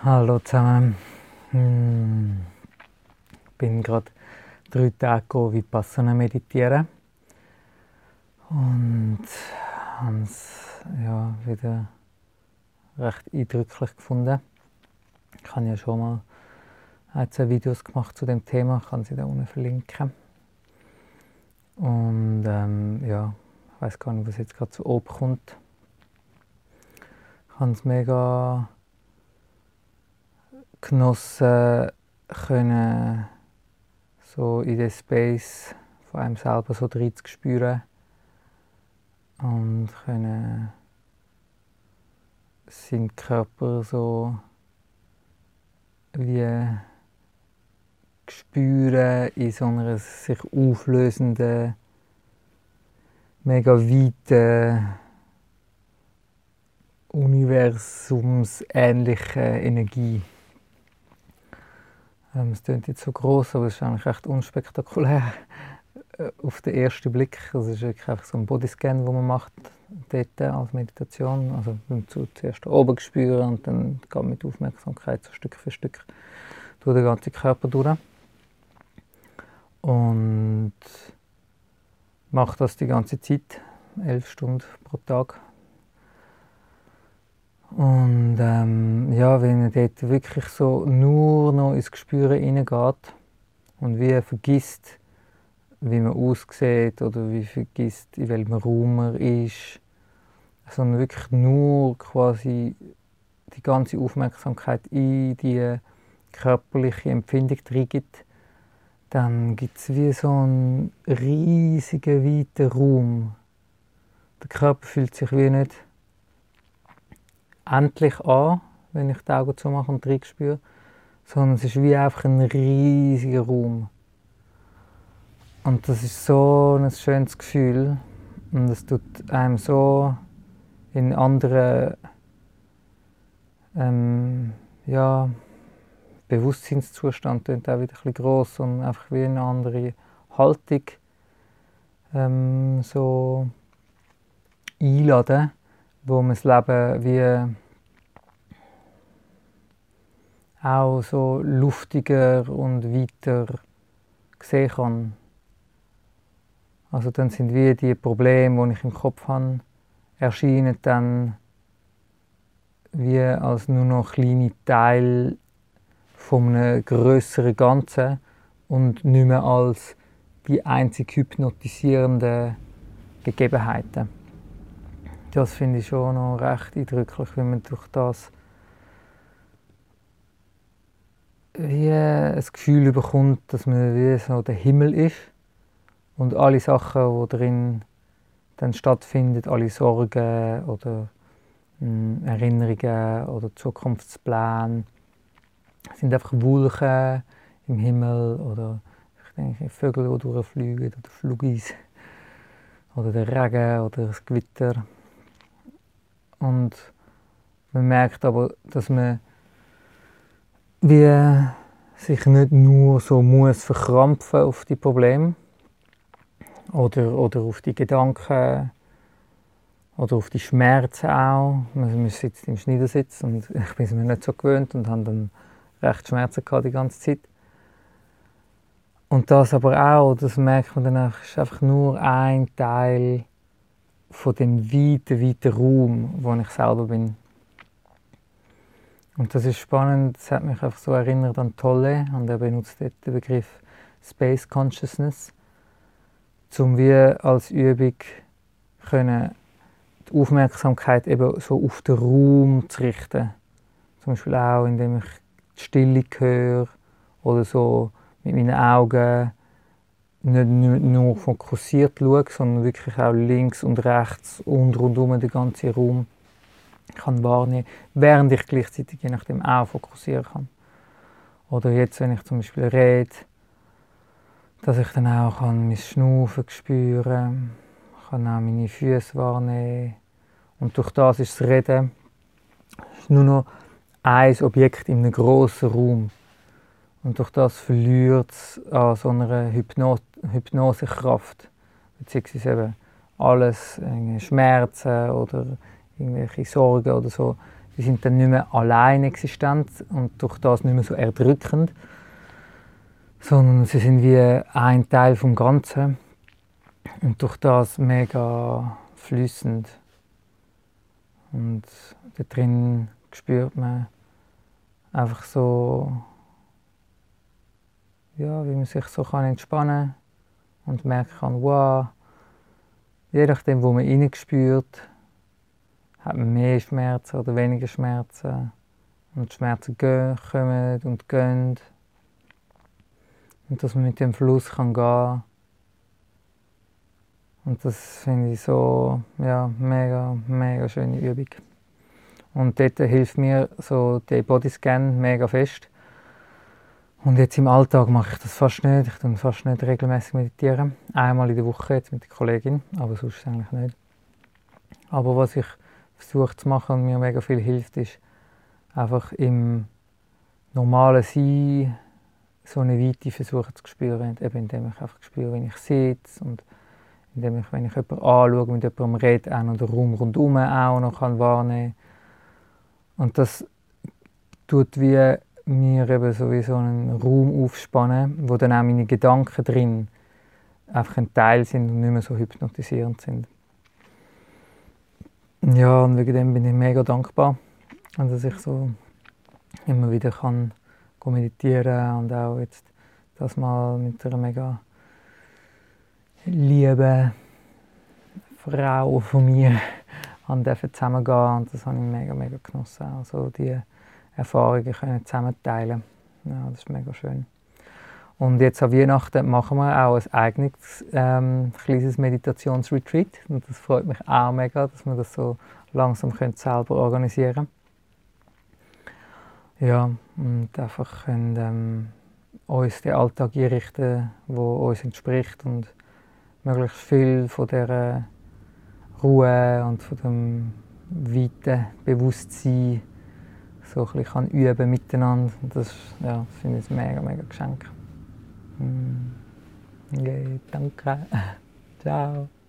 Hallo zusammen. Ich bin gerade 3 Tage Vipassana meditieren und habe es wieder recht eindrücklich gefunden. Ich habe ja schon mal 2 Videos gemacht zu dem Thema, ich kann sie da unten verlinken. Und ich weiß gar nicht, was jetzt gerade zu oben kommt. Ich habe es mega genossen, können so in den Space von einem selber so drin zu spüren und können seinen Körper so wie spüren in so einer sich auflösenden, mega weiten, universumsähnlichen Energie. Es klingt jetzt so gross, aber es ist eigentlich recht unspektakulär auf den ersten Blick. Es ist wirklich einfach so ein Bodyscan, den man macht dort als Meditation. Also man zuerst oben spüren und dann geht mit Aufmerksamkeit so Stück für Stück durch den ganzen Körper durch. Und mache das die ganze Zeit, 11 Stunden pro Tag. Und wenn man dort wirklich so nur noch ins Gespüren hineingeht und wie vergisst, wie man aussieht oder wie vergisst, in welchem Raum man ist, sondern wirklich nur quasi die ganze Aufmerksamkeit in die körperliche Empfindung reingibt, dann gibt es wie so einen riesigen, weiten Raum. Der Körper fühlt sich wie nicht endlich an, wenn ich die Augen zumache und reinspüre, sondern es ist wie einfach ein riesiger Raum. Und das ist so ein schönes Gefühl und es tut einem so in anderen Bewusstseinszustand klingt auch wieder ein bisschen gross und einfach wie eine andere Haltung so einladen, wo man das Leben wie auch so luftiger und weiter sehen kann. Also dann sind wie die Probleme, die ich im Kopf habe, erscheinen dann wie als nur noch kleine Teil von einem grösseren Ganzen und nicht mehr als die einzig hypnotisierenden Gegebenheiten. Das finde ich schon noch recht eindrücklich, wenn man durch das wie ein Gefühl bekommt, dass man wie so der Himmel ist und alle Sachen, die darin dann stattfinden, alle Sorgen oder Erinnerungen oder Zukunftspläne, sind einfach Wolken im Himmel oder ich denke Vögel, die durchfliegen oder Flugis oder der Regen oder das Gewitter. Und man merkt aber, dass man wie sich nicht nur so muss verkrampfen auf die Probleme oder auf die Gedanken oder auf die Schmerzen auch. Man sitzt im Schneidersitz und ich bin es mir nicht so gewöhnt und habe dann recht Schmerzen gehabt die ganze Zeit. Und das aber auch, das merkt man dann auch, ist einfach nur ein Teil von dem weiten Raum, wo ich selber bin. Und das ist spannend, das hat mich einfach so erinnert an Tolle, und er benutzt dort den Begriff Space Consciousness, um wie als Übung können die Aufmerksamkeit eben so auf den Raum zu richten. Zum Beispiel auch, indem ich die Stille höre oder so mit meinen Augen nicht nur fokussiert schaue, sondern wirklich auch links und rechts und rundum den ganzen Raum kann wahrnehmen, während ich gleichzeitig je nachdem auch fokussieren kann. Oder jetzt, wenn ich zum Beispiel rede, dass ich dann auch mein Schnaufen spüren kann, auch meine Füße wahrnehmen. Und durch das ist das Reden nur noch ein Objekt in einem grossen Raum. Und durch das verliert es an so einer Hypnosekraft, beziehungsweise eben alles, Schmerzen oder irgendwelche Sorgen oder so, die sind dann nicht mehr allein existent und durch das nicht mehr so erdrückend, sondern sie sind wie ein Teil vom Ganzen und durch das mega fließend. Und da drin spürt man einfach so, ja, wie man sich so entspannen kann und merken kann, wow, je nachdem, wo man hineinspürt, hat man mehr Schmerzen oder weniger Schmerzen. Und die Schmerzen kommen und gehen. Und dass man mit dem Fluss gehen kann. Und das finde ich so, ja, mega, mega schöne Übung. Und dort hilft mir so der Bodyscan mega fest. Und jetzt im Alltag mache ich das fast nicht. Ich tue fast nicht regelmäßig meditieren. Einmal in der Woche jetzt mit der Kollegin, aber sonst eigentlich nicht. Aber was ich versuche zu machen und mir mega viel hilft, ist einfach im normalen Sein so eine Weite versuchen zu spüren. Eben indem ich einfach spüre, wenn ich sitze und indem ich, wenn ich jemanden anschaue, mit jemandem rede, auch noch den Raum rundherum auch noch wahrnehmen kann. Und das tut wie mir eben so wie so einen Raum aufspannen, wo dann auch meine Gedanken drin einfach ein Teil sind und nicht mehr so hypnotisierend sind. Ja, und wegen dem bin ich mega dankbar, dass ich so immer wieder kann meditieren und auch jetzt das mal mit einer mega lieben Frau von mir zusammengehen und das habe ich mega, mega genossen. Also die Erfahrungen können zusammen teilen. Ja, das ist mega schön. Und jetzt an Weihnachten machen wir auch ein eigenes kleines Meditationsretreat. Und das freut mich auch mega, dass wir das so langsam selber organisieren können. Ja, und einfach können, uns den Alltag einrichten, der uns entspricht und möglichst viel von dieser Ruhe und von dem weiten Bewusstsein so ein bisschen üben miteinander. Und das ja, finde ich ein mega, mega Geschenk. Okay, danke. Ciao.